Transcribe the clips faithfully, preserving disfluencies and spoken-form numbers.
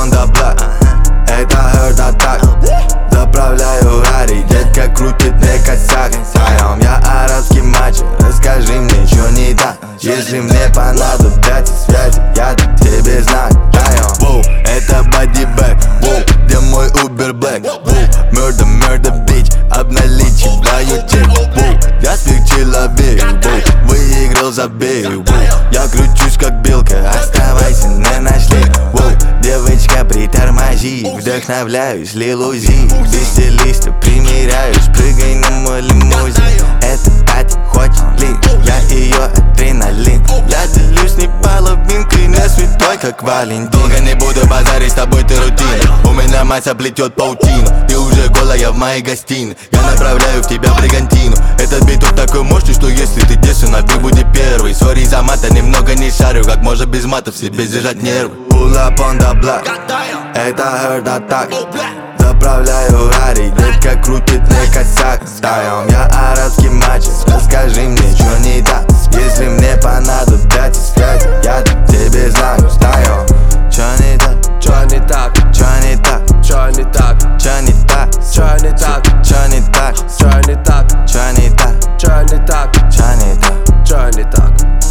on the block. Это Heart Attack. Заправляю Рари, детка крутит мне косяк. Даем, я арабский мачо, расскажи мне, чё не так. Если мне понадобятся связи, я дам тебе знак. Даем, воу, это Body Bag, воу, где мой Uber Black, воу, Murder, murder, bitch, обналичив, даю чек, воу, я смягчила бей, воу, выиграл, забей, воу, я кручусь как белка, оставайся на ночлег, воу, девочка, притормози, вдохновляюсь, лилузи, ты стилиста, примеряюсь, прыгай на мой лимузин. Это пати, хочет ли, я ее адреналин. Я делюсь не половинкой, не святой, как Валентин. Долго не буду базарить, с тобой ты рутина. У меня мать оплетет паутину. Ты уже голая в моей гостиной. Я направляю в тебя бригантину. Этот биток такой мощный, что если ты девственна, ты будешь первый. Сори за мата, немного не шарю, как можно без матов себе сдержать нервы. Pull up on the block, это Heart Attack. Заправляю Рари, детка крутит мне косяк. Даем, я арабский мачо, расскажи мне, чё не так. Если мне понадобятся связи, я дам тебе знак. Даем, чё не так, чё не так, чё не так, чё не так, чё не так, чё не так, чё не так, чё не так, чё не так, чё не так, чё не так, чё не так,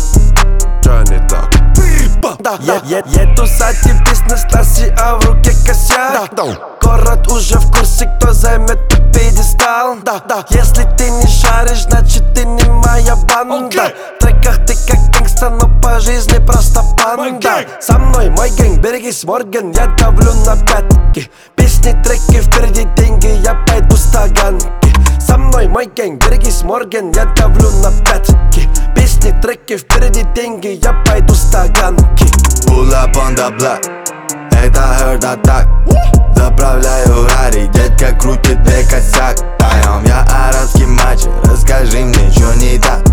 чё не так. Е -е Еду сзади бизнес классе, а в руке косяк. Город уже в курсе, кто займет пьедестал. Если ты не шаришь, значит ты не моя банда. В треках ты как гангста, но по жизни просто панда. Со мной мой гэнг, берегись, Морган, я давлю на пятки. Песни, треки, впереди деньги, я пойду с таганки. Со мной мой гэнг, берегись, Морган, я давлю на пятки. Песни, треки, впереди деньги, я пойду с таганки. Pull up on the block, это Heart Attack. Заправляю Рари, детка крутит мне косяк. Даем, я арабский мачо, расскажи мне, чё не так.